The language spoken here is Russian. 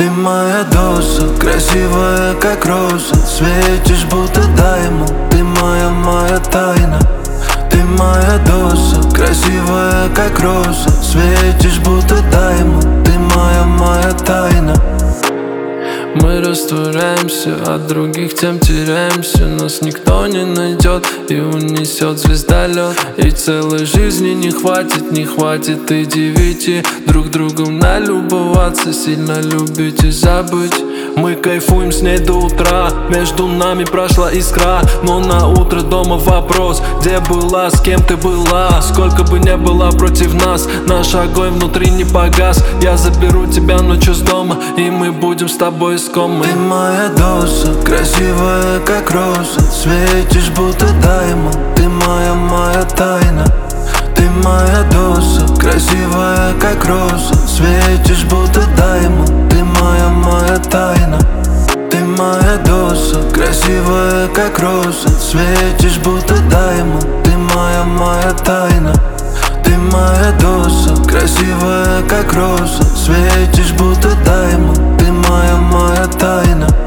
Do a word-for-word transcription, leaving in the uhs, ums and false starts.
Ты моя доза, красивая как роза, светишь будто даймонд. Ты моя, моя тайна. Ты моя доза, красивая как роза, светишь будто даймонд. Ты моя, моя тайна. Мы растворяемся, от других тем теряемся. Нас никто не найдет и унесет звездолет. И целой жизни не хватит, не хватит и девяти. Друг другом налюбоваться, сильно любить и забыть. Мы кайфуем с ней до утра, между нами прошла искра. Но на утро дома вопрос: где была, с кем ты была? Сколько бы не было против нас, наш огонь внутри не погас. Я заберу тебя ночью с дома, и мы будем с тобой искомы. Ты моя доза, красивая как роза, светишь будто даймонд. Ты моя, моя тайна. Ты моя доза, красивая как роза, светишь будто даймонд. Ты моя, моя тайна. Ты моя доза, красивая как роза, светишь будто даймонд. Ты моя, моя тайна. Ты моя доза, красивая как роза, светишь будто даймонд. Ты моя, моя тайна.